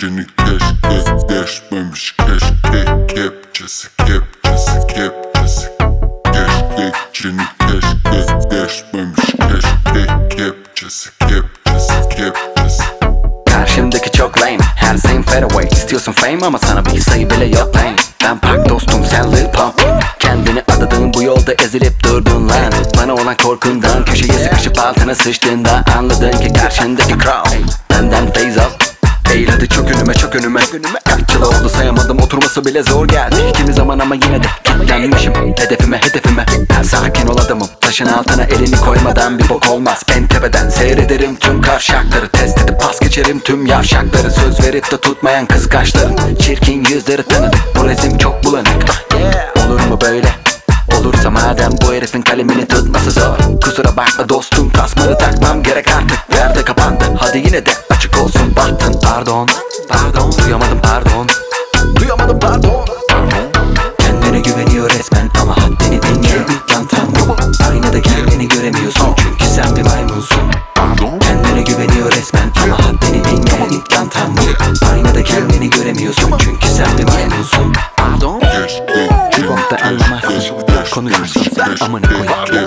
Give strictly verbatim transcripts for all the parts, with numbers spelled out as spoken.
Geçeni keşke değişmemiş, keşke kepçesi kepçesi kepçesi. Geçeni keşke değişmemiş, keşke kepçesi kepçesi kepçesi. Karşımdaki çok lame, her same fadeaway. İstiyorsun fame ama sana bir sayı bile yok lan. Ben park dostum, sen Lil Pump. Kendini adadığın bu yolda ezilip durdun lan. Bana olan korkundan köşeye sıkışıp altına sıçtığında anladın ki karşındaki crowd benden phase up. Eğil hadi çok önüme çok önüme Kaç yıl oldu sayamadım, oturması bile zor geldi. Kimi zaman ama yine de kilitlenmişim hedefime hedefime. Ben sakin ol adamım, taşın altına elini koymadan bir bok olmaz. En tepeden seyrederim tüm kavşakları, test edip pas geçerim tüm yavşakları. Söz verip de tutmayan kıskançların çirkin yüzleri tanıdık, bu resim çok bulanık. Olur mu böyle? Olursa madem bu herifin kalemini tutması zor. Kusura bakma dostum, tasmanı takmam gerek artık. Perde kapandı, hadi yine de açık olsun bahtın. Pardon, pardon, duyamadım pardon. Duyamadım pardon. Kendine güveniyor resmen ama haddini bilmeyen ilk yantan bu. Aynada kendini göremiyorsun çünkü sen bir maymunsun. Kendine güveniyor resmen ama haddini bilmeyen ilk yantan bu. Aynada kendini göremiyorsun çünkü sen bir maymunsun. Pardon. Bir bokta anlamazsın, konuşursun sen amına koyayım.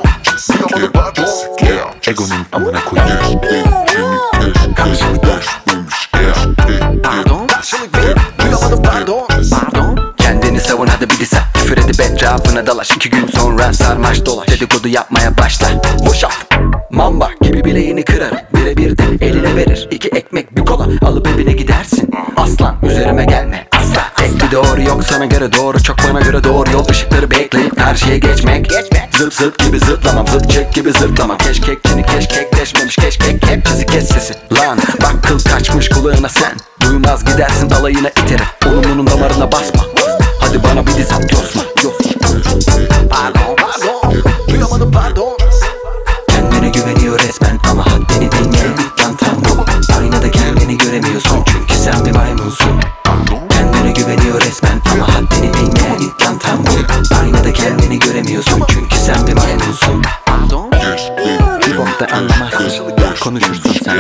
Egonun amına koyayım. Karşılıklı. Pardon, karşılıklı. Duyamadım pardon. Pardon. Kendini savun hadi bir disa. Küfür edip etrafına dalaş. İki gün sonra sarmaş dolaş. Dedikodu yapmaya başla. Boşaf. Mamba gibi bileğini kırarım. Birebir de eline verir. İki ekmek bir kola alıp evine gidersin. Aslan üzerime gelme asla. Tek bir doğru yok sana göre doğru, çok bana göre doğru yol. Işıkları bekleyip karşıya geçmek. Zıp zıp gibi zıplamam, zıp çek gibi zıplamam. Keşkekçini keşkekleşmemiş, keşkek kepçesi kes sesi. Lan bak kıl kaçmış kulağına sen. Duymaz gidersin alayına iterim. Onun bunun damarına basma. Hadi bana bir diz at yosma. Pardon, pardon. Duyamadım pardon. Kendine güveniyor resmen ama haddini bilmeyen ilk yantan bu. Aynada kendini göremiyorsun çünkü sen bir maymunsun. Kendine güveniyor resmen ama haddini bilmeyen ilk yantan bu. Aynada kendini göremiyorsun çünkü sen bir maymunsun. Pardon. Bir bokta anlamazsın, konuşursun sen.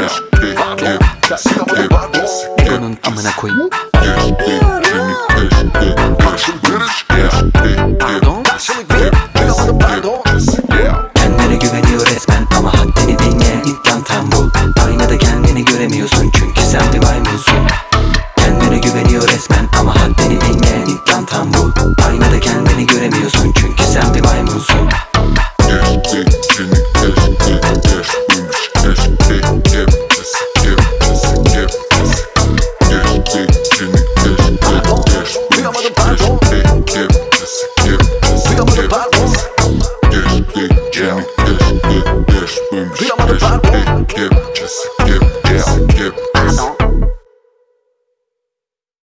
Egonun amına koyayım. Pardon. Duyamadım pardon. Kendine güveniyor resmen ama haddini bilmeyen ilk yantan bu. Aynada kendini göremiyorsun çünkü sen bir maymunsun. Kendine güveniyor resmen ama haddini bilmeyen ilk yantan bu. Aynada kendini göremiyorsun çünkü sen bir maymunsun. Duyamadım pardon. Duyamadım pardon. Duyamadım pardon.